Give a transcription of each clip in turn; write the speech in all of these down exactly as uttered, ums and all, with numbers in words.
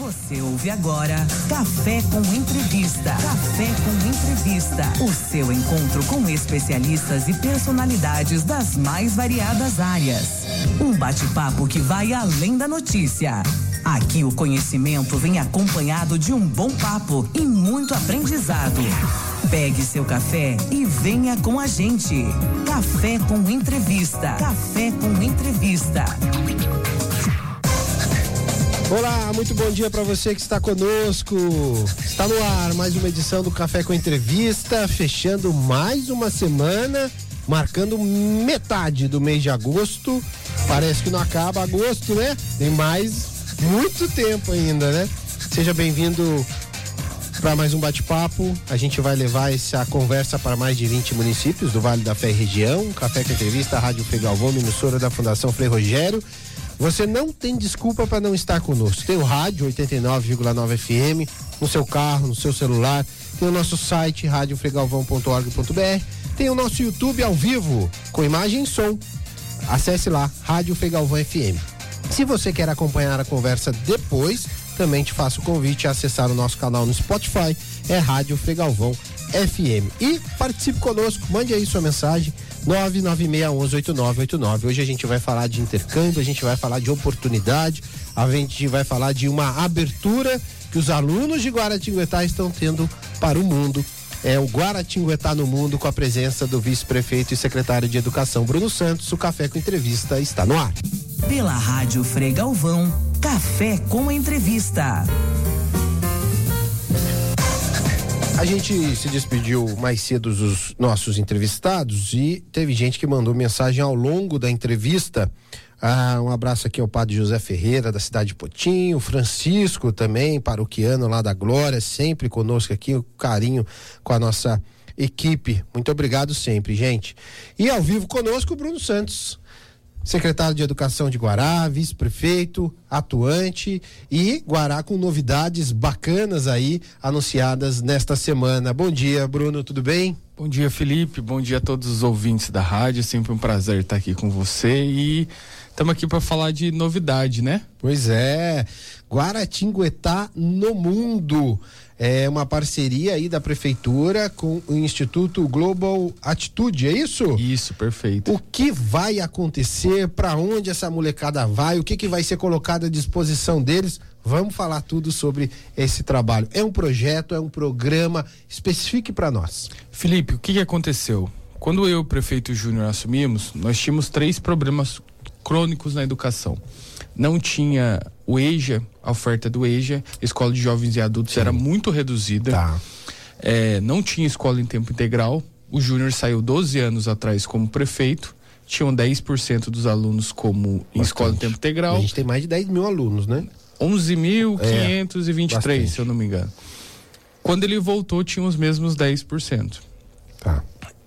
Você ouve agora Café com Entrevista. Café com Entrevista. O seu encontro com especialistas e personalidades das mais variadas áreas. Um bate-papo que vai além da notícia. Aqui o conhecimento vem acompanhado de um bom papo e muito aprendizado. Pegue seu café e venha com a gente. Café com Entrevista. Café com Entrevista. Olá, muito bom dia para você que está conosco. Está no ar mais uma edição do Café com Entrevista, fechando mais uma semana, marcando metade do mês de agosto. Parece que não acaba agosto, né? Tem mais muito tempo ainda, né? Seja bem-vindo para mais um bate-papo. A gente vai levar essa conversa para mais de vinte municípios do Vale da Fé e região. Café com Entrevista, Rádio Frei Galvão, emissora da Fundação Frei Rogério. Você não tem desculpa para não estar conosco. Tem o rádio oitenta e nove vírgula nove F M no seu carro, no seu celular. Tem o nosso site rádio frei galvão ponto org ponto b r. Tem o nosso YouTube ao vivo com imagem e som. Acesse lá, Rádio Frei Galvão F M. Se você quer acompanhar a conversa depois, também te faço o convite a acessar o nosso canal no Spotify, é Rádio Frei Galvão F M. E participe conosco, mande aí sua mensagem, nove nove seis um um oito nove oito nove. Hoje a gente vai falar de intercâmbio, a gente vai falar de oportunidade, a gente vai falar de uma abertura que os alunos de Guaratinguetá estão tendo para o mundo. É o Guaratinguetá no Mundo, com a presença do vice-prefeito e secretário de Educação, Bruno Santos. O Café com Entrevista está no ar. Pela Rádio Frei Galvão, Café com Entrevista. A gente se despediu mais cedo dos nossos entrevistados e teve gente que mandou mensagem ao longo da entrevista. Ah, um abraço aqui ao padre José Ferreira, da cidade de Potinho, Francisco também, paroquiano lá da Glória, sempre conosco aqui, o carinho com a nossa equipe. Muito obrigado sempre, gente. E ao vivo conosco o Bruno Santos, secretário de Educação de Guará, vice-prefeito, atuante, e Guará com novidades bacanas aí anunciadas nesta semana. Bom dia, Bruno, tudo bem? Bom dia, Felipe, bom dia a todos os ouvintes da rádio, sempre um prazer estar aqui com você e estamos aqui para falar de novidade, né? Pois é, Guaratinguetá no Mundo. É uma parceria aí da prefeitura com o Instituto Global Atitude, é isso? Isso, perfeito. O que vai acontecer? Para onde essa molecada vai? O que que vai ser colocado à disposição deles? Vamos falar tudo sobre esse trabalho. É um projeto, é um programa? Especifique para nós. Felipe, o que que aconteceu? Quando eu e o prefeito Júnior assumimos, nós tínhamos três problemas crônicos na educação. Não tinha o EJA, a oferta do EJA, Escola de Jovens e Adultos, sim, era muito reduzida. Tá. É, não tinha escola em tempo integral. O Júnior saiu doze anos atrás como prefeito. Tinham dez por cento dos alunos como em escola em tempo integral. A gente tem mais de dez mil alunos, né? onze mil quinhentos e vinte e três, é, se eu não me engano. Quando ele voltou, tinha os mesmos dez por cento. Tá.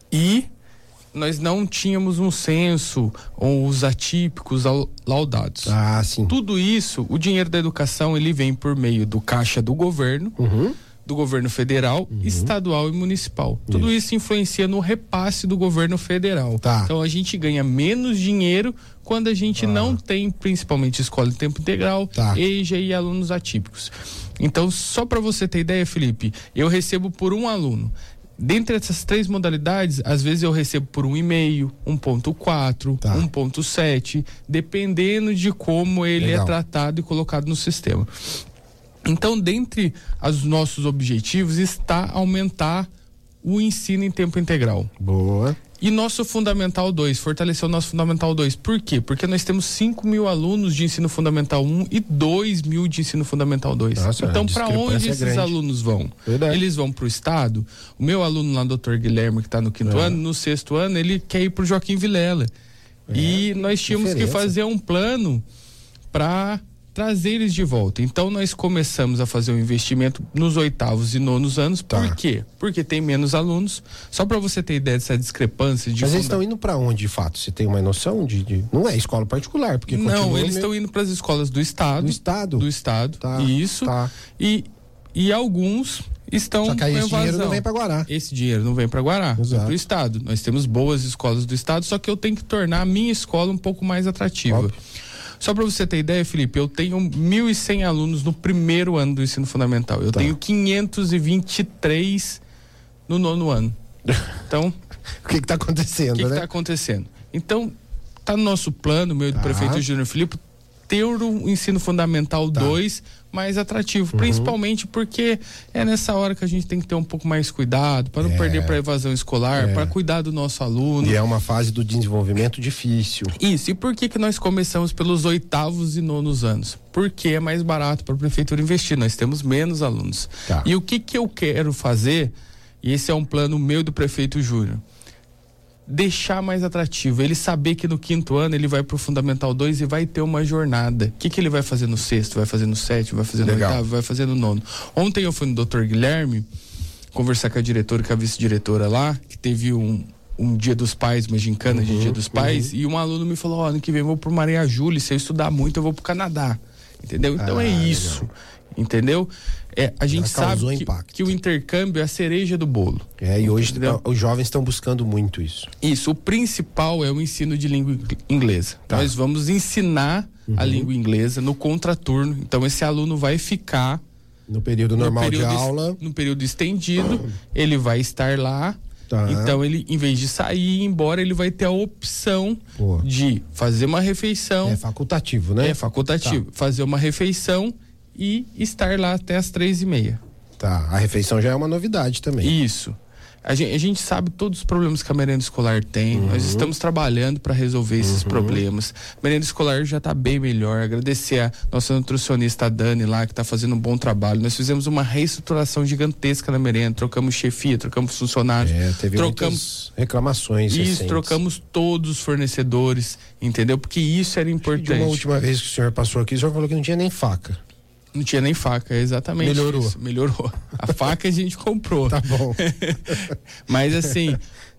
E nós não tínhamos um censo ou os atípicos laudados. Ah, sim. Tudo isso, o dinheiro da educação, ele vem por meio do caixa do governo, uhum, do governo federal, uhum, estadual e municipal. Isso. Tudo isso influencia no repasse do governo federal. Tá. Então a gente ganha menos dinheiro quando a gente ah. não tem, principalmente, escola em tempo integral, tá, EJA e alunos atípicos. Então, só para você ter ideia, Felipe, eu recebo por um aluno. Dentre essas três modalidades, às vezes eu recebo por um e meio, um ponto quatro, tá, um ponto sete, dependendo de como ele Legal. é tratado e colocado no sistema. Então, dentre os nossos objetivos está aumentar o ensino em tempo integral. Boa. E nosso Fundamental dois, fortalecer o nosso Fundamental dois. Por quê? Porque nós temos cinco mil alunos de ensino fundamental um e dois mil de ensino fundamental dois. Nossa, então, para onde esses é alunos vão? Verdade. Eles vão para o estado. O meu aluno lá, doutor Guilherme, que está no quinto é. ano, no sexto ano, ele quer ir para o Joaquim Vilela. É. E nós tínhamos Diferença. que fazer um plano para trazer eles de volta. Então nós começamos a fazer um investimento nos oitavos e nonos anos. Tá. Por quê? Porque tem menos alunos. Só para você ter ideia dessa discrepância de Mas funda... eles estão indo para onde, de fato? Você tem uma noção de, de... não é escola particular, porque não, eles estão meio... indo para as escolas do estado. Do estado? Do estado. Tá. Isso. Tá. E e alguns estão Só que aí com esse evasão. dinheiro não vem para Guará. Esse dinheiro não vem para Guará, Exato. vem para o estado. Nós temos boas escolas do estado, só que eu tenho que tornar a minha escola um pouco mais atrativa. Óbvio. Só para você ter ideia, Felipe, eu tenho mil e cem alunos no primeiro ano do ensino fundamental. Eu tá. tenho quinhentos e vinte e três no nono ano. Então, o que está acontecendo, o que né? O que está acontecendo? Então, tá no nosso plano, meu e do tá. prefeito Júnior Filipe, ter o ensino fundamental dois tá. mais atrativo, uhum. principalmente porque é nessa hora que a gente tem que ter um pouco mais cuidado, para não é. perder para a evasão escolar, é. para cuidar do nosso aluno. E é uma fase do desenvolvimento difícil. Isso, e por que que nós começamos pelos oitavos e nonos anos? Porque é mais barato para a prefeitura investir, nós temos menos alunos. Tá. E o que que eu quero fazer, e esse é um plano meu do prefeito Júnior, deixar mais atrativo, ele saber que no quinto ano ele vai pro Fundamental dois e vai ter uma jornada. O que que ele vai fazer no sexto, vai fazer no sétimo, vai fazer no Legal. oitavo, vai fazer no nono. Ontem eu fui no doutor Guilherme conversar com a diretora, com a vice-diretora lá, que teve um, um dia dos pais, uma gincana uhum, de dia dos pais, uhum. e um aluno me falou, ó, oh, ano que vem eu vou pro Maria Júlia, se eu estudar muito eu vou pro Canadá. Entendeu? Então ah, é isso. Legal. Entendeu? É, a gente sabe que, que o intercâmbio é a cereja do bolo. É, e hoje entendeu? Os jovens estão buscando muito isso. Isso, o principal é o ensino de língua inglesa. Tá. Nós vamos ensinar uhum. a língua inglesa no contraturno. Então esse aluno vai ficar no período normal no período de aula, no período estendido, ele vai estar lá. Tá. Então ele, em vez de sair e ir embora, ele vai ter a opção Pô. de fazer uma refeição. É facultativo, né? É facultativo. Tá. Fazer uma refeição e estar lá até as três e meia. Tá, a refeição já é uma novidade também. Isso. A gente, a gente sabe todos os problemas que a merenda escolar tem, uhum. nós estamos trabalhando para resolver esses uhum. problemas. A merenda escolar já está bem melhor. Agradecer a nossa nutricionista a Dani lá, que está fazendo um bom trabalho. Nós fizemos uma reestruturação gigantesca na merenda, trocamos chefia, trocamos funcionários. É, teve trocamos reclamações isso, recentes. Trocamos todos os fornecedores, entendeu? Porque isso era importante. De uma última vez que o senhor passou aqui, o senhor falou que não tinha nem faca. Não tinha nem faca, exatamente. Melhorou. Isso, melhorou. A faca a gente comprou. Tá bom. Mas assim,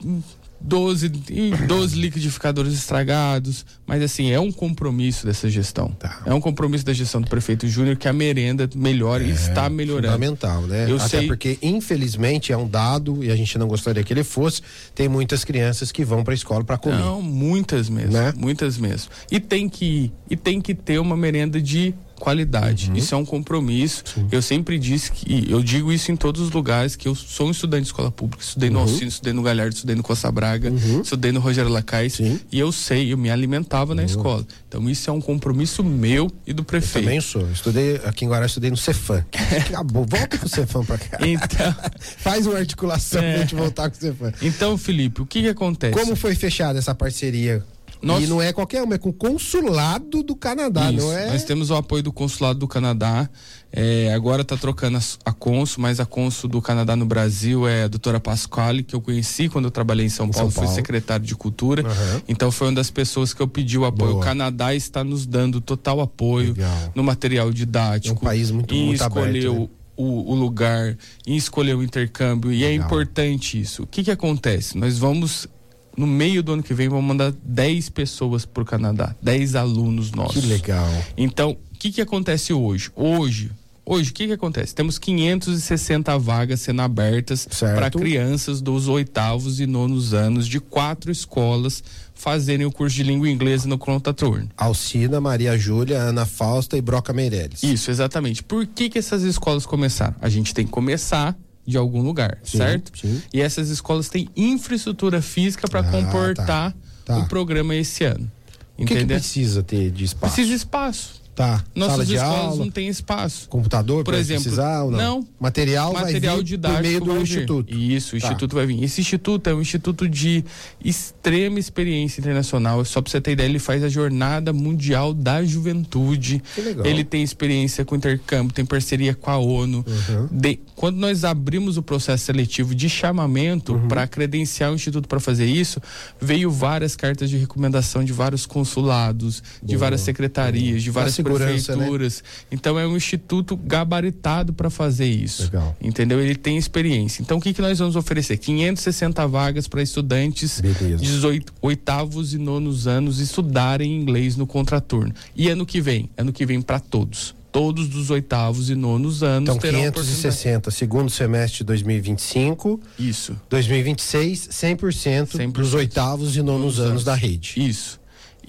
doze, doze liquidificadores estragados, mas assim, é um compromisso dessa gestão. Tá. É um compromisso da gestão do prefeito Júnior que a merenda melhore, é, e está melhorando. Fundamental, né? Eu Até sei... porque, infelizmente, é um dado, e a gente não gostaria que ele fosse, tem muitas crianças que vão para a escola para comer. Não, muitas mesmo, né? Muitas mesmo. E tem que, e tem que ter uma merenda de qualidade, uhum. isso é um compromisso. Sim. Eu sempre disse que, eu digo isso em todos os lugares, que eu sou um estudante de escola pública, estudei uhum. no Alcino, estudei no Galhardo, estudei no Costa Braga, uhum. estudei no Rogério Lacais, Sim. e eu sei, eu me alimentava na uhum. escola. Então isso é um compromisso meu e do prefeito. Eu também sou, estudei aqui em Guará, estudei no Cefam. Acabou, volta com o Cefam pra cá. Então, faz uma articulação é. pra gente voltar com o Cefam. Então, Felipe, o que que acontece? Como foi fechada essa parceria? Nossa. E não é qualquer uma, é com o consulado do Canadá, Isso, não é? Nós temos o apoio do consulado do Canadá, é, agora está trocando a, a cônsul, mas a cônsul do Canadá no Brasil é a doutora Pasquale, que eu conheci quando eu trabalhei em São, em Paulo, São Paulo, fui secretário de Cultura, uhum. então foi uma das pessoas que eu pedi o apoio. Boa. O Canadá está nos dando total apoio Legal. no material didático. É um país muito, muito escolheu aberto, né? o, o lugar, em escolher o intercâmbio, e Legal. é importante isso. O que que acontece? Nós vamos... No meio do ano que vem, vamos mandar dez pessoas pro Canadá, dez alunos nossos. Que legal. Então, o que que acontece hoje? Hoje, hoje, o que que acontece? Temos quinhentas e sessenta vagas sendo abertas para crianças dos oitavos e nonos anos de quatro escolas fazerem o curso de língua inglesa no contraturno. Alcina, Maria Júlia, Ana Fausta e Broca Meirelles. Isso, exatamente. Por que que essas escolas começaram? A gente tem que começar de algum lugar, sim, certo? Sim. E essas escolas têm infraestrutura física para ah, comportar tá, tá. o programa esse ano. O que, que precisa ter de espaço? Precisa de espaço. Tá. Nossas Sala de escolas aula, não têm espaço. Computador, por exemplo, precisar ou não? Não. Material, material vai vir didático por meio do vai instituto. Vir. Isso, o tá. instituto vai vir. Esse instituto é um instituto de extrema experiência internacional. Só para você ter ideia, ele faz a Jornada Mundial da Juventude. Que legal. Ele tem experiência com intercâmbio, tem parceria com a ONU. Uhum. De, quando nós abrimos o processo seletivo de chamamento uhum. para credenciar o instituto para fazer isso, veio várias cartas de recomendação de vários consulados, Boa. de várias secretarias, Boa. de várias prefeituras. Né? Então é um instituto gabaritado para fazer isso. Legal. Entendeu? Ele tem experiência. Então o que que nós vamos oferecer? quinhentas e sessenta vagas para estudantes de oitavos e nonos anos estudarem inglês no contraturno. E ano que vem? Ano que vem para todos. Todos dos oitavos e nonos anos então, terão quinhentas e sessenta, segundo semestre de dois mil e vinte e cinco. Isso. dois mil e vinte e seis, cem por cento, cem por cento dos oitavos e nonos anos, anos da rede. Isso. E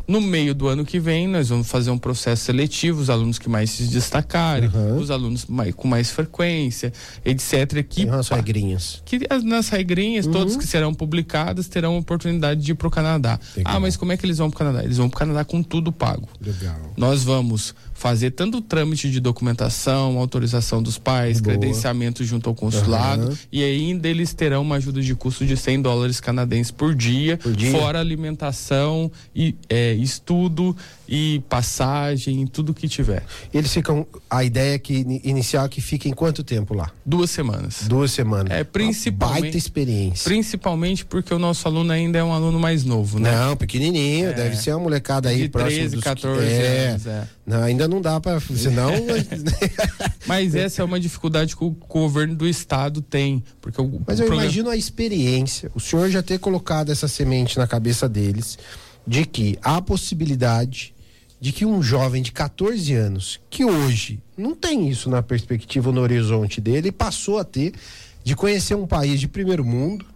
No meio do ano que vem, nós vamos fazer um processo seletivo, os alunos que mais se destacarem, uhum. os alunos mais, com mais frequência, etcétera. Que, nas regrinhas. Que nas regrinhas, uhum. todos que serão publicados terão a oportunidade de ir para o Canadá. Legal. Ah, mas como é que eles vão para o Canadá? Eles vão para o Canadá com tudo pago. Legal. Nós vamos fazer tanto o trâmite de documentação, autorização dos pais, Boa. credenciamento junto ao consulado, uhum. e ainda eles terão uma ajuda de custo de cem dólares canadenses por dia, por dia. fora alimentação e é, estudo e passagem, tudo que tiver. Eles ficam, a ideia é que inicial é que fiquem quanto tempo lá? Duas semanas. Duas semanas. É, principalmente. Baita experiência. Principalmente porque o nosso aluno ainda é um aluno mais novo, né? Não, pequenininho, é. deve ser uma molecada aí de próximo treze, dos quatorze é. anos, é. Não, ainda não dá para, senão. Mas essa é uma dificuldade que o governo do estado tem, porque o Mas eu programa... imagino a experiência, o senhor já ter colocado essa semente na cabeça deles de que há a possibilidade de que um jovem de catorze anos, que hoje não tem isso na perspectiva, no horizonte dele, passou a ter, de conhecer um país de primeiro mundo,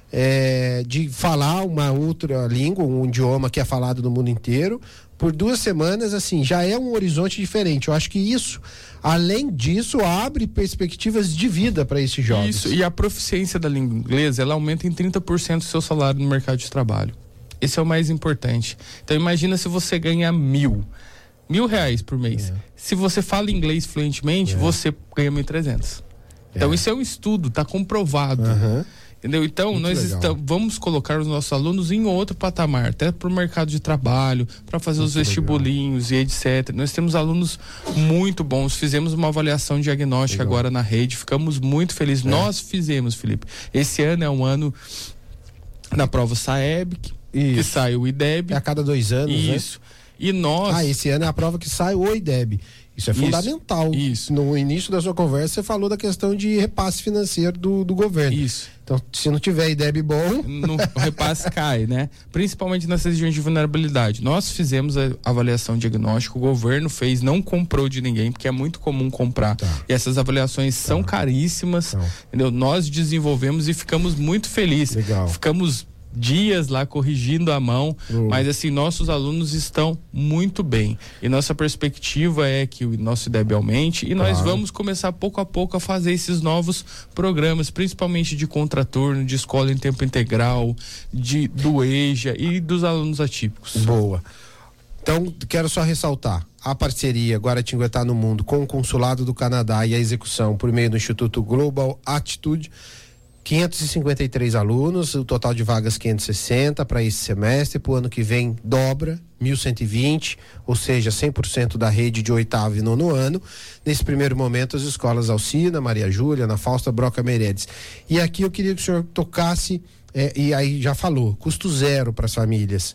é, de falar uma outra língua, um idioma que é falado no mundo inteiro, por duas semanas, assim, já é um horizonte diferente. Eu acho que isso, além disso, abre perspectivas de vida para esses jovens. Isso, e a proficiência da língua inglesa, ela aumenta em trinta por cento o seu salário no mercado de trabalho. Esse é o mais importante. Então imagina se você ganha mil, mil reais por mês. É. Se você fala inglês fluentemente, é. você ganha mil e trezentos. É. Então isso é um estudo, está comprovado. Uhum. Entendeu? Então, Muito nós estamos, vamos colocar os nossos alunos em outro patamar, até para o mercado de trabalho, para fazer muito os vestibulinhos legal. E etcétera. Nós temos alunos muito bons, fizemos uma avaliação diagnóstica legal. Agora na rede, ficamos muito felizes. É. Nós fizemos, Felipe. Esse ano é um ano da prova SAEB, que, que sai o I D E B. É a cada dois anos, Isso. Né? E nós... Ah, esse ano é a prova que sai o I D E B. Isso é fundamental. Isso. No início da sua conversa, você falou da questão de repasse financeiro do, do governo. Isso. Então, se não tiver I D E B bom... No, o repasse cai, né? Principalmente nessas regiões de vulnerabilidade. Nós fizemos a avaliação diagnóstica, o governo fez, não comprou de ninguém, porque é muito comum comprar. Tá. E essas avaliações tá. são caríssimas, tá. entendeu? Nós desenvolvemos e ficamos muito felizes. Legal. Ficamos... dias lá corrigindo a mão, uhum. mas assim, nossos alunos estão muito bem e nossa perspectiva é que o nosso I D E B aumente e nós claro. Vamos começar pouco a pouco a fazer esses novos programas, principalmente de contraturno, de escola em tempo integral, de do EJA e dos alunos atípicos. Boa. Então, quero só ressaltar a parceria Guaratinguetá no Mundo com o Consulado do Canadá e a execução por meio do Instituto Global Attitude. quinhentos e cinquenta e três alunos, o total de vagas quinhentos e sessenta para esse semestre, para o ano que vem dobra, mil cento e vinte, ou seja, cem por cento da rede de oitavo e nono ano. Nesse primeiro momento, as escolas Alcina, Maria Júlia, Ana Fausta, Broca Meirelles. E aqui eu queria que o senhor tocasse, é, e aí já falou, custo zero para as famílias,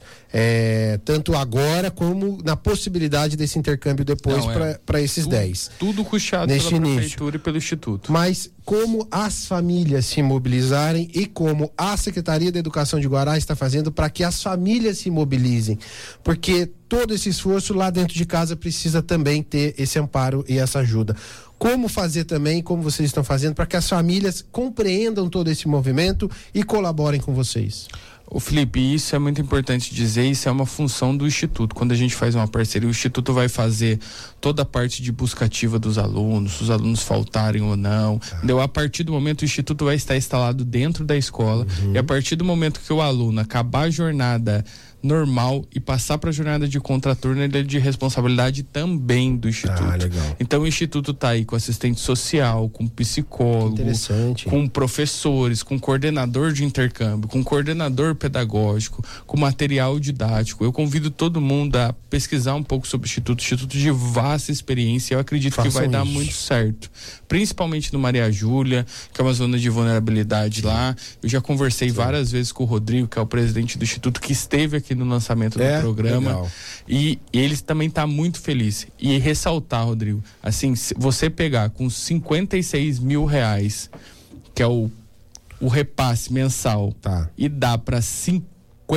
é, tanto agora como na possibilidade desse intercâmbio depois é, para esses dez. Tudo custeado pela início. Prefeitura e pelo Instituto. Mas como as famílias se mobilizarem e como a Secretaria da Educação de Guará está fazendo para que as famílias se mobilizem, porque todo esse esforço lá dentro de casa precisa também ter esse amparo e essa ajuda. Como fazer também, como vocês estão fazendo, para que as famílias compreendam todo esse movimento e colaborem com vocês? Ô Felipe, isso é muito importante dizer, isso é uma função do Instituto. Quando a gente faz uma parceria, o Instituto vai fazer toda a parte de busca ativa dos alunos, se os alunos faltarem ou não. Ah. Entendeu? A partir do momento, o Instituto vai estar instalado dentro da escola, uhum. e a partir do momento que o aluno acabar a jornada normal e passar para a jornada de contraturno, ele é de responsabilidade também do Instituto. Ah, legal. Então o Instituto está aí com assistente social, com psicólogo, com professores, com coordenador de intercâmbio, com coordenador pedagógico, com material didático. Eu convido todo mundo a pesquisar um pouco sobre o Instituto, Instituto de vasta experiência. Eu acredito Façam que vai isso. dar muito certo, principalmente no Maria Júlia, que é uma zona de vulnerabilidade Sim. lá. Eu já conversei Sim. várias vezes com o Rodrigo, que é o presidente do Instituto, que esteve aqui no lançamento é, do programa e, e ele também está muito feliz. E ressaltar, Rodrigo, assim, se você pegar com cinquenta e seis mil reais, que é o, o repasse mensal, tá. e dá para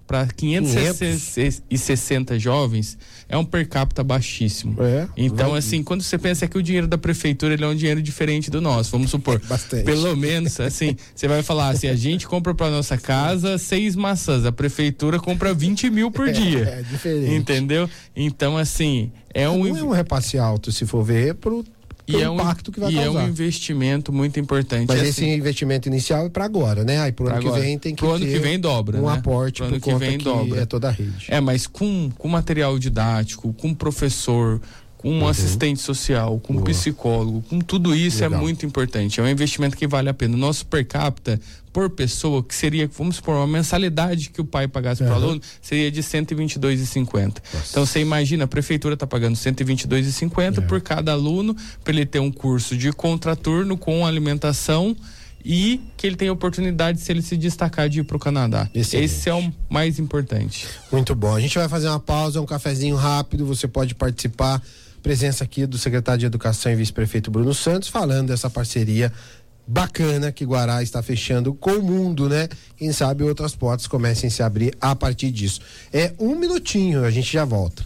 para quinhentos e sessenta jovens, é um per capita baixíssimo. É, então, vai. assim, quando você pensa que o dinheiro da prefeitura ele é um dinheiro diferente do nosso, vamos supor, Bastante. pelo menos, assim, você vai falar assim, a gente compra para nossa casa seis maçãs, a prefeitura compra vinte mil por dia. É, é diferente. Entendeu? Então, assim, é um... Não é um repasse alto, se for ver, pro E é, um, impacto que vai e causar. é um investimento muito importante. Mas assim, esse investimento inicial é para agora, né? Aí pro ano agora. que vem tem que pro ano ter que vem dobra, um né? aporte pro por ano que conta vem que dobra. é toda a rede. É, mas com, com material didático, com professor, com um uhum. assistente social, com um psicólogo, com tudo isso Legal. é muito importante. É um investimento que vale a pena. O nosso per capita por pessoa, que seria, vamos supor, uma mensalidade que o pai pagasse uhum. para o aluno, seria de cento e vinte e dois reais e cinquenta centavos. Então você imagina, a prefeitura está pagando cento e vinte e dois reais e cinquenta centavos é. por cada aluno, para ele ter um curso de contraturno com alimentação e que ele tenha oportunidade, se ele se destacar, de ir para o Canadá. Excelente. Esse é o mais importante. Muito bom. A gente vai fazer uma pausa, um cafezinho rápido, você pode participar. Presença aqui do secretário de Educação e vice-prefeito Bruno Santos, falando dessa parceria bacana que Guará está fechando com o mundo, né? Quem sabe outras portas comecem a se abrir a partir disso. É um minutinho, a gente já volta.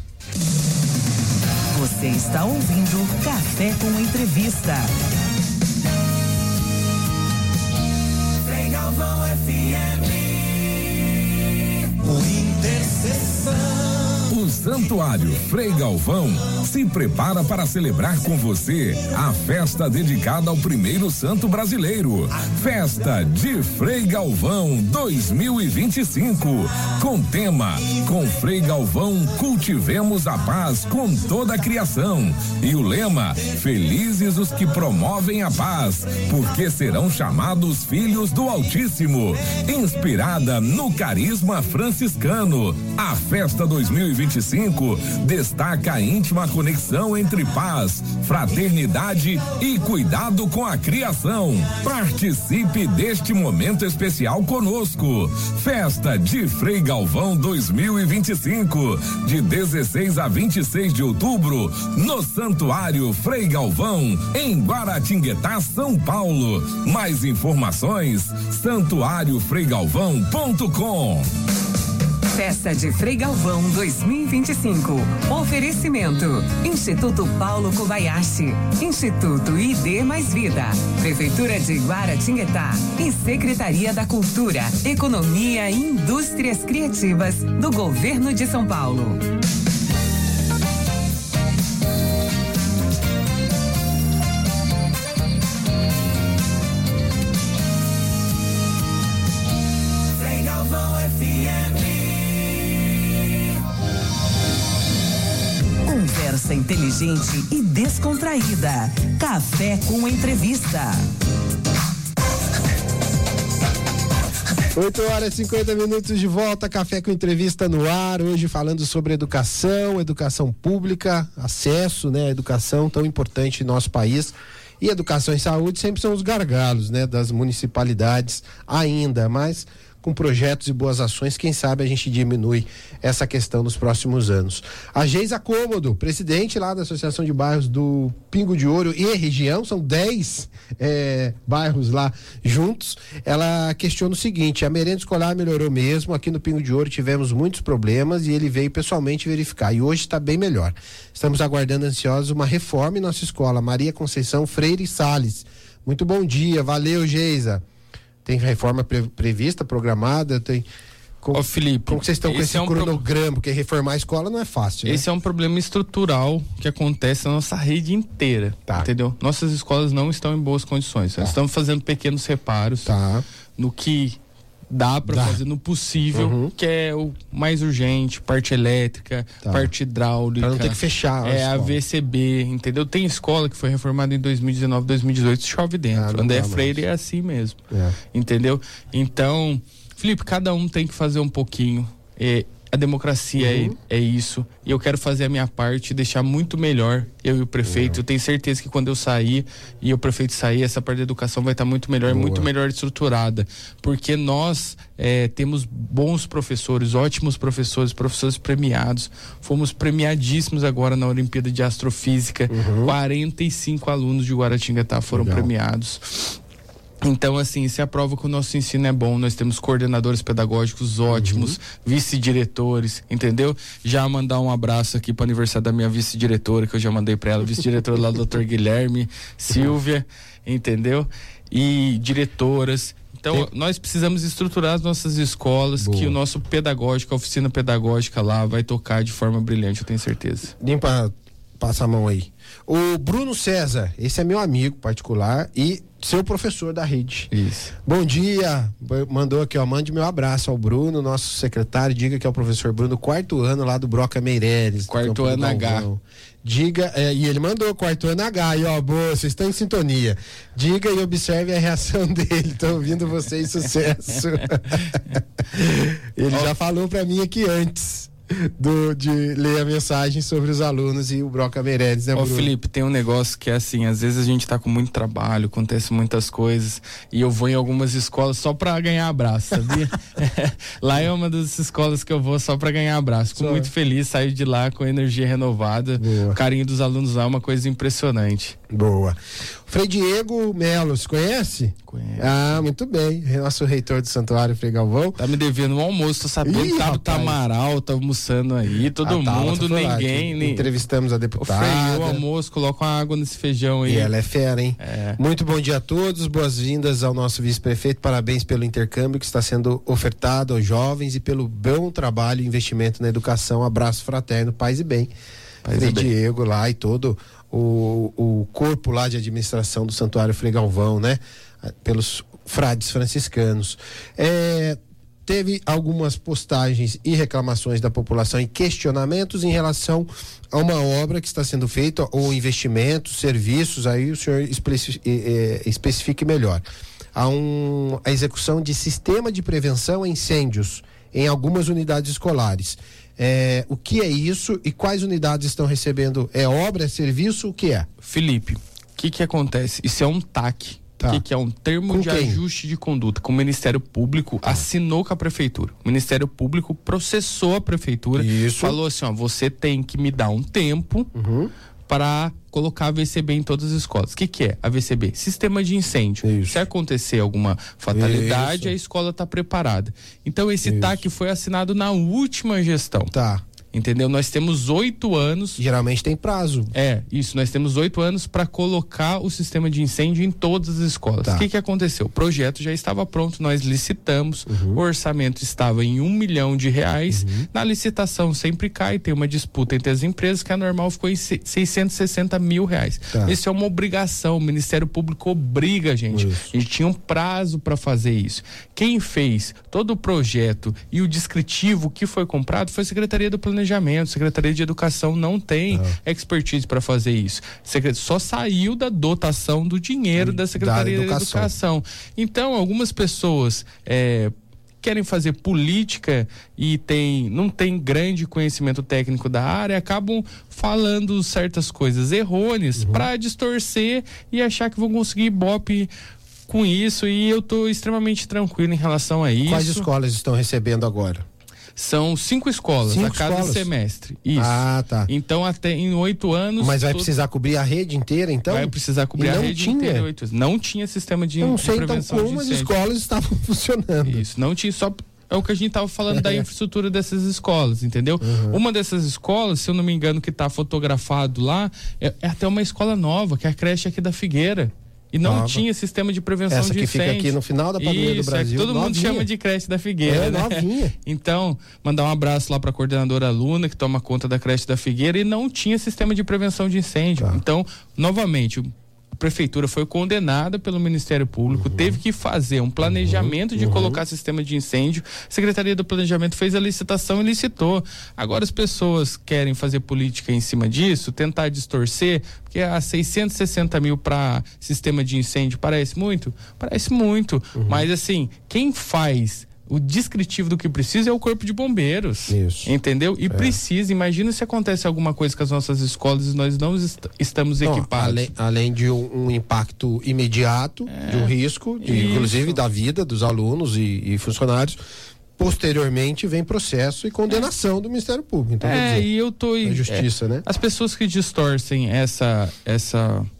Você está ouvindo Café com Entrevista. Frei Galvão F M. O Intercessão. O Santuário Frei Galvão se prepara para celebrar com você a festa dedicada ao primeiro santo brasileiro. Festa de Frei Galvão dois mil e vinte e cinco. Com tema: com Frei Galvão cultivemos a paz com toda a criação. E o lema: felizes os que promovem a paz, porque serão chamados filhos do Altíssimo. Inspirada no carisma franciscano, a festa dois mil e vinte e cinco destaca a íntima conexão entre paz, fraternidade e cuidado com a criação. Participe deste momento especial conosco. Festa de Frei Galvão dois mil e vinte e cinco, de dezesseis a vinte e seis de outubro, no Santuário Frei Galvão, em Guaratinguetá, São Paulo. Mais informações: santuário frei galvão ponto com. Festa de Frei Galvão dois mil e vinte e cinco. Oferecimento: Instituto Paulo Kobayashi, Instituto I D Mais Vida, Prefeitura de Guaratinguetá e Secretaria da Cultura, Economia e Indústrias Criativas do Governo de São Paulo. Conversa inteligente e descontraída. Café com Entrevista. oito horas e cinquenta minutos de volta, Café com Entrevista no ar, hoje falando sobre educação, educação pública, acesso, né, à educação tão importante em nosso país. E educação e saúde sempre são os gargalos, né, das municipalidades ainda, mas com projetos e boas ações, quem sabe a gente diminui essa questão nos próximos anos. A Geisa Cômodo, presidente lá da Associação de Bairros do Pingo de Ouro e região, são dez é, bairros lá juntos, ela questiona o seguinte: a merenda escolar melhorou mesmo, aqui no Pingo de Ouro tivemos muitos problemas e ele veio pessoalmente verificar, e hoje está bem melhor. Estamos aguardando ansiosos uma reforma em nossa escola, Maria Conceição Freire Salles. Muito bom dia, valeu, Geisa. Tem reforma pre- prevista, programada, tem... Como, Ô, Felipe, como vocês estão com esse é um cronograma? pro... Porque reformar a escola não é fácil, né? Esse é um problema estrutural que acontece na nossa rede inteira, tá. Entendeu? Nossas escolas não estão em boas condições. Tá. Nós estamos fazendo pequenos reparos tá. no que dá para fazer, no possível, uhum. que é o mais urgente, parte elétrica, tá. parte hidráulica. Pra não ter que fechar. É a V C B, entendeu? Tem escola que foi reformada em dois mil e dezenove, dois mil e dezoito, chove dentro. Ah, André Freire é assim mesmo, é. entendeu? Então, Felipe, cada um tem que fazer um pouquinho. É, a democracia uhum. é, é isso. E eu quero fazer a minha parte e deixar muito melhor, eu e o prefeito. Uhum. Eu tenho certeza que quando eu sair e o prefeito sair, essa parte da educação vai estar muito melhor, Boa. muito melhor estruturada. Porque nós é, temos bons professores, ótimos professores, professores premiados. Fomos premiadíssimos agora na Olimpíada de Astrofísica. Uhum. quarenta e cinco alunos de Guaratinguetá foram Legal. premiados. Então, assim, se aprova que o nosso ensino é bom, nós temos coordenadores pedagógicos ótimos, uhum. vice-diretores, entendeu? Já mandar um abraço aqui para o aniversário da minha vice-diretora, que eu já mandei para ela, vice-diretora lá do doutor Guilherme, Silvia, entendeu? E diretoras. Então, Tem... nós precisamos estruturar as nossas escolas, Boa. que o nosso pedagógico, a oficina pedagógica lá vai tocar de forma brilhante, eu tenho certeza. Limpa, passa a mão aí. O Bruno César, esse é meu amigo particular e seu professor da rede. Isso. Bom dia, mandou aqui, ó, mande meu abraço ao Bruno, nosso secretário, diga que é o professor Bruno, quarto ano lá do Broca Meireles. Quarto ano H. Diga, é, e ele mandou quarto ano H, e ó, boa, vocês estão em sintonia. Diga e observe a reação dele, tô ouvindo vocês, sucesso. Ele oh. já falou pra mim aqui antes. Do, de ler a mensagem sobre os alunos e o Broca Meireles, né, Ô, Bruno? Felipe, tem um negócio que é assim, às vezes a gente tá com muito trabalho, acontece muitas coisas, e eu vou em algumas escolas só pra ganhar abraço, sabia? Lá é uma das escolas que eu vou só pra ganhar abraço. Fico só. muito feliz, saio de lá com energia renovada. Boa. O carinho dos alunos lá é uma coisa impressionante. Boa. Frei Diego Melo, você conhece? Conheço. Ah, muito bem. Nosso reitor do Santuário, Frei Galvão. Tá me devendo um almoço, tô sabendo que tá, tá Amaral, tá almoçando aí, todo ah, tá, mundo, ninguém. Nem... Entrevistamos a deputada. O Frei, o almoço, coloca uma água nesse feijão aí. E ela é fera, hein? É. Muito bom dia a todos, boas-vindas ao nosso vice-prefeito, parabéns pelo intercâmbio que está sendo ofertado aos jovens e pelo bom trabalho e investimento na educação. Abraço fraterno, paz e bem. Paz Frei e bem. Diego lá e todo o, o corpo lá de administração do Santuário Frei Galvão, né? Pelos frades franciscanos. É, teve algumas postagens e reclamações da população e questionamentos em relação a uma obra que está sendo feita, ou investimentos, serviços, aí o senhor especifique, é, especifique melhor. Há um, a execução de sistema de prevenção a incêndios em algumas unidades escolares. É, o que é isso e quais unidades estão recebendo? É obra, é serviço, o que é? Felipe, o que que acontece? Isso é um T A C. O tá. que, que é um termo com de quem? ajuste de conduta que o Ministério Público tá. assinou com a Prefeitura. O Ministério Público processou a Prefeitura. Isso. Falou assim, ó, você tem que me dar um tempo uhum. para colocar a V C B em todas as escolas. O que que é a V C B? Sistema de incêndio. Isso. Se acontecer alguma fatalidade, Isso. a escola está preparada. Então esse Isso. T A C foi assinado na última gestão. Tá. Entendeu? Nós temos oito anos. Geralmente tem prazo. É, isso. Nós temos oito anos para colocar o sistema de incêndio em todas as escolas. O tá. que que aconteceu? O projeto já estava pronto, nós licitamos, uhum. o orçamento estava em um milhão de reais. Uhum. Na licitação sempre cai, tem uma disputa entre as empresas, que a normal ficou em seiscentos e sessenta mil reais. Tá. Isso é uma obrigação, o Ministério Público obriga a gente. Isso. A gente tinha um prazo para fazer isso. Quem fez todo o projeto e o descritivo que foi comprado foi a Secretaria do Planejamento. Secretaria de Educação não tem ah. expertise para fazer isso. Só saiu da dotação do dinheiro da Secretaria da Educação. de Educação. Então, algumas pessoas é, querem fazer política e tem, não tem grande conhecimento técnico da área, acabam falando certas coisas errôneas uhum. para distorcer e achar que vão conseguir ibope com isso, e eu estou extremamente tranquilo em relação a isso. Quais escolas estão recebendo agora? São cinco escolas cinco a cada escolas? semestre. Isso. Ah, tá. Então, até em oito anos. Mas vai todo... precisar cobrir a rede inteira, então? Vai precisar cobrir a rede tinha. inteira. oito anos. Não tinha sistema de, não de sei, prevenção então, como de incêndio. as escolas estavam funcionando. Isso, não tinha só. É o que a gente estava falando da infraestrutura dessas escolas, entendeu? Uhum. Uma dessas escolas, se eu não me engano, que está fotografado lá, é, é até uma escola nova, que é a creche aqui da Figueira. E não Nova. tinha sistema de prevenção Essa de incêndio. Essa que fica aqui no final da Padroeira do Brasil. É que todo novinha. mundo chama de creche da Figueira, é, né? Novinha. Então, mandar um abraço lá para a coordenadora Luna, que toma conta da creche da Figueira, e não tinha sistema de prevenção de incêndio. Tá. Então, novamente, a prefeitura foi condenada pelo Ministério Público, uhum. teve que fazer um planejamento uhum. de uhum. colocar sistema de incêndio. A Secretaria do Planejamento fez a licitação e licitou. Agora as pessoas querem fazer política em cima disso, tentar distorcer, porque a seiscentos e sessenta mil para sistema de incêndio parece muito? Parece muito, uhum. mas assim, quem faz o descritivo do que precisa é o Corpo de Bombeiros. Isso. Entendeu? E é. precisa, imagina se acontece alguma coisa com as nossas escolas e nós não est estamos não, equipados. Além, além de um, um impacto imediato, é. de um risco, de, inclusive da vida dos alunos e, e funcionários, posteriormente vem processo e condenação é. do Ministério Público. Então, é, dizer, e eu tô... a justiça, é, né? As pessoas que distorcem essa... essa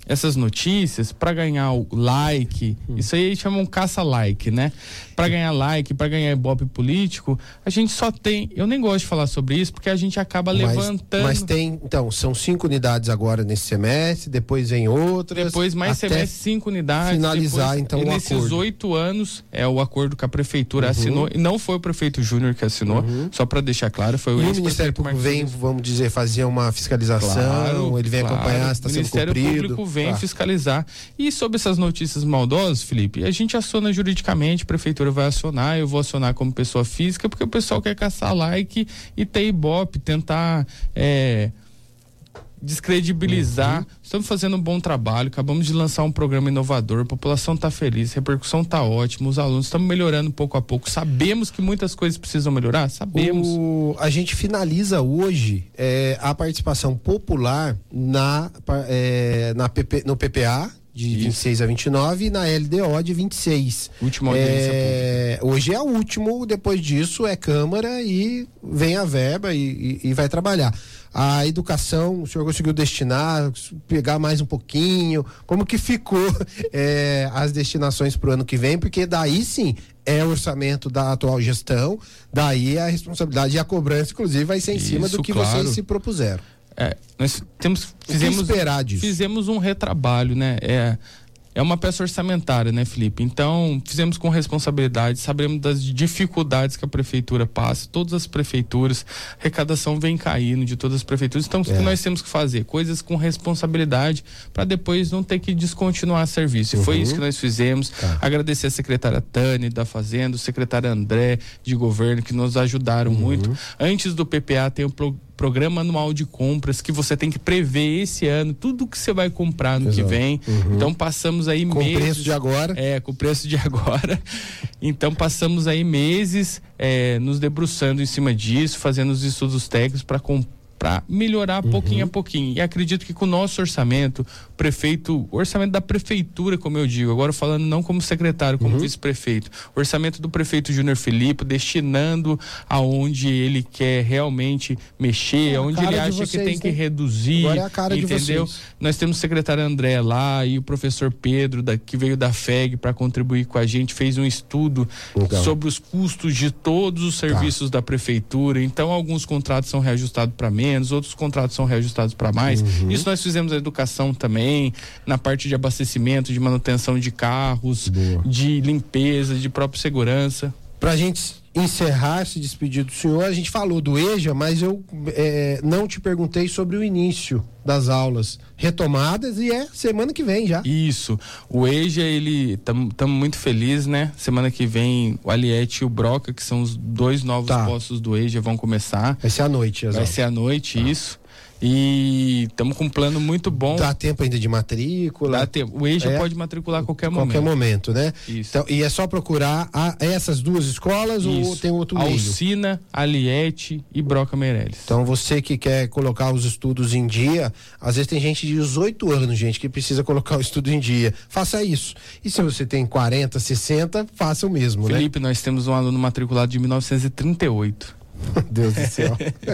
essas notícias para ganhar o like, hum. isso aí chamam caça-like, né? Para ganhar like, para ganhar ibope político, a gente só tem, eu nem gosto de falar sobre isso porque a gente acaba mas, levantando. Mas tem, então, são cinco unidades agora nesse semestre, depois vem outras. Depois mais semestre, cinco unidades. Finalizar depois, então e o nesses acordo. oito anos é o acordo que a prefeitura uhum. assinou, e não foi o prefeito Júnior que assinou, uhum. só para deixar claro, foi o E o Ministério Público vem, vamos dizer, fazer uma fiscalização, claro, ele vem claro. acompanhar se está sendo cumprido. O Ministério Público vem ah. fiscalizar. E sobre essas notícias maldosas, Felipe, a gente aciona juridicamente, a prefeitura vai acionar, eu vou acionar como pessoa física, porque o pessoal quer caçar like e ter ibope, tentar é, descredibilizar. Uhum. Estamos fazendo um bom trabalho, acabamos de lançar um programa inovador, a população está feliz, a repercussão está ótima, os alunos estamos melhorando pouco a pouco, sabemos que muitas coisas precisam melhorar, sabemos. O, a gente finaliza hoje é, a participação popular na, é, na P P, no P P A de Isso. vinte e seis a vinte e nove e na L D O de vinte e seis. Última audiência é, hoje é o último, depois disso é Câmara e vem a verba e, e, e vai trabalhar. A educação, o senhor conseguiu destinar, pegar mais um pouquinho? Como que ficou é, as destinações para o ano que vem? Porque daí sim é o orçamento da atual gestão, daí a responsabilidade e a cobrança, inclusive, vai ser em Isso, cima do que claro. vocês se propuseram. É, nós temos, fizemos, esperar disso? fizemos um retrabalho, né? É, é uma peça orçamentária, né, Felipe? Então, fizemos com responsabilidade, sabemos das dificuldades que a prefeitura passa, todas as prefeituras, arrecadação vem caindo de todas as prefeituras, então é. o que nós temos que fazer? Coisas com responsabilidade para depois não ter que descontinuar serviço. E uhum. foi isso que nós fizemos. Tá. Agradecer a secretária Tânia da Fazenda, o secretário André de Governo, que nos ajudaram uhum. muito. Antes do P P A tem o pro programa anual de compras que você tem que prever esse ano, tudo que você vai comprar no Exato. que vem. Uhum. Então passamos aí com meses. Com o preço de agora. É, com o preço de agora. Então passamos aí meses é, nos debruçando em cima disso, fazendo os estudos técnicos para comprar. para melhorar uhum. pouquinho a pouquinho. E acredito que com o nosso orçamento, prefeito, orçamento da prefeitura, como eu digo, agora falando não como secretário, como uhum. vice-prefeito, orçamento do prefeito Júnior Filipe, destinando aonde ele quer realmente mexer, é aonde ele acha vocês, que tem né? que reduzir. Agora é a cara entendeu? De vocês. Nós temos o secretário André lá e o professor Pedro, da, que veio da F E G para contribuir com a gente, fez um estudo então. sobre os custos de todos os serviços tá. da prefeitura. Então, alguns contratos são reajustados para menos, outros contratos são reajustados para mais. Uhum. Isso nós fizemos na educação também, na parte de abastecimento, de manutenção de carros, Boa. de limpeza, de própria segurança. Pra gente encerrar, se despedir do senhor, a gente falou do EJA, mas eu é, não te perguntei sobre o início das aulas retomadas e é semana que vem já. Isso, o EJA, ele, estamos muito felizes, né? Semana que vem o Aliete e o Broca, que são os dois novos tá. postos do EJA, vão começar. Vai ser à noite, Vai aulas. ser à noite, tá. isso. E estamos com um plano muito bom. Dá tempo ainda de matrícula? Dá tempo. O EJA é, pode matricular a qualquer momento. Qualquer momento, né? Isso. Então, e é só procurar a, essas duas escolas Isso. ou tem outro meio? Alcina, Aliete e Broca Meirelles. Então você que quer colocar os estudos em dia, às vezes tem gente de dezoito anos, gente, que precisa colocar o estudo em dia. Faça isso. E se você tem quarenta, sessenta, faça o mesmo, Felipe, né? Felipe, nós temos um aluno matriculado de mil novecentos e trinta e oito. Deus do céu.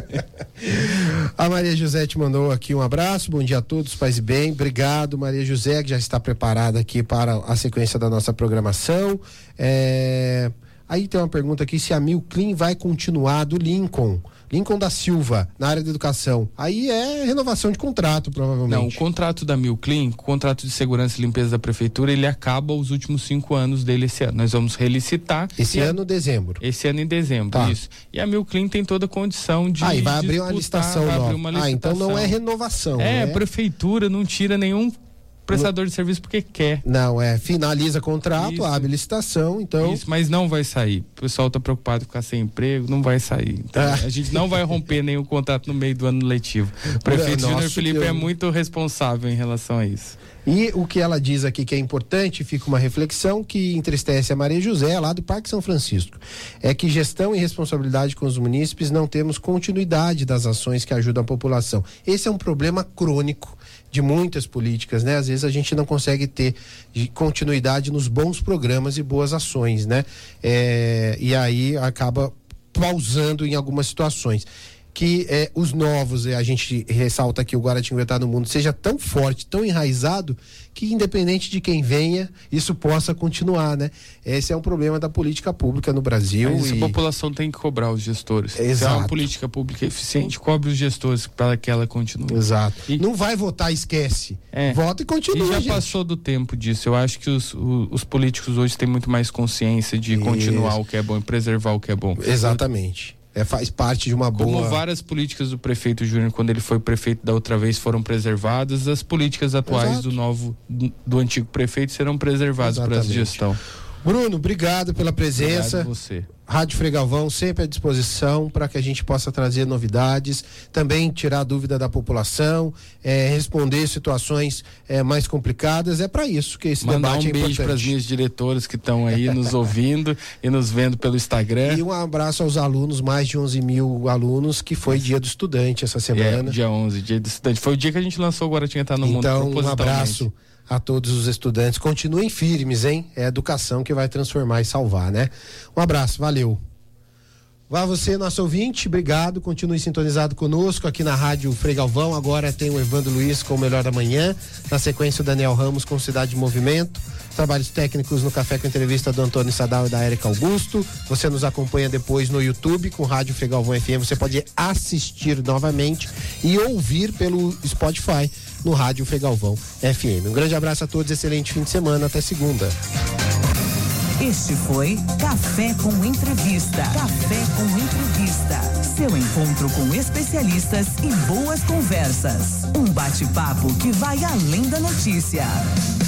A Maria José te mandou aqui um abraço, bom dia a todos, paz e bem, obrigado Maria José, que já está preparada aqui para a sequência da nossa programação. É... Aí tem uma pergunta aqui, se a Milclean vai continuar do Lincoln Lincoln da Silva, na área da educação. Aí é renovação de contrato, provavelmente. Não, o contrato da Milclean, o contrato de segurança e limpeza da prefeitura, ele acaba os últimos cinco anos dele esse ano. Nós vamos relicitar. Esse ano, a... dezembro. Esse ano em dezembro, tá. isso. E a Milclean tem toda a condição de. Ah, e vai abrir uma licitação vai nova. abrir uma licitação. Ah, então não é renovação. É, né? a prefeitura não tira nenhum prestador de serviço porque quer. Não, é, finaliza contrato, Isso. abre licitação, então... Isso, mas não vai sair. O pessoal tá preocupado em ficar sem emprego, não vai sair. Então, ah. a gente não vai romper nenhum contrato no meio do ano letivo. O prefeito Júnior Filipe Deus. é muito responsável em relação a isso. E o que ela diz aqui que é importante, fica uma reflexão que entristece a Maria José, lá do Parque São Francisco, é que gestão e responsabilidade com os munícipes não temos continuidade das ações que ajudam a população. Esse é um problema crônico de muitas políticas, né? Às vezes a gente não consegue ter continuidade nos bons programas e boas ações, né? É, e aí acaba pausando em algumas situações. que é, os novos, a gente ressalta que o Guaratinguetá no mundo seja tão forte, tão enraizado, que independente de quem venha, isso possa continuar, né? Esse é um problema da política pública no Brasil. Mas e... a população tem que cobrar os gestores. Exato. Se é uma política pública eficiente, cobre os gestores para que ela continue. Exato. E... não vai votar, esquece. É. Vota e continua, E já gente. passou do tempo disso. Eu acho que os, os, os políticos hoje têm muito mais consciência de Isso. continuar o que é bom e preservar o que é bom. Exatamente. É, faz parte de uma boa... Como várias políticas do prefeito Júnior, quando ele foi prefeito da outra vez, foram preservadas, as políticas atuais Exato. do novo, do, do antigo prefeito serão preservadas por essa gestão. Bruno, obrigado pela presença. Obrigado a você. Rádio Frei Galvão sempre à disposição para que a gente possa trazer novidades, também tirar a dúvida da população, é, responder situações é, mais complicadas. É para isso que esse Mandar debate um é beijo importante. para as minhas diretoras que estão aí nos ouvindo e nos vendo pelo Instagram. E um abraço aos alunos, mais de onze mil alunos, que foi dia do estudante essa semana. É, dia onze, dia do estudante. Foi o dia que a gente lançou o Guaratinguetá no Mundo. Então, um abraço a todos os estudantes. Continuem firmes, hein? É a educação que vai transformar e salvar, né? Um abraço, valeu. Vá você, nosso ouvinte, obrigado. Continue sintonizado conosco aqui na Rádio Frei Galvão. Agora tem o Evandro Luiz com o Melhor da Manhã. Na sequência, o Daniel Ramos com Cidade em Movimento. Trabalhos técnicos no Café com Entrevista do Antônio Sadal e da Érica Augusto. Você nos acompanha depois no YouTube com Rádio Frei Galvão F M. Você pode assistir novamente e ouvir pelo Spotify no Rádio Frei Galvão F M. Um grande abraço a todos, excelente fim de semana, até segunda. Este foi Café com Entrevista. Café com Entrevista. Seu encontro com especialistas e boas conversas. Um bate-papo que vai além da notícia.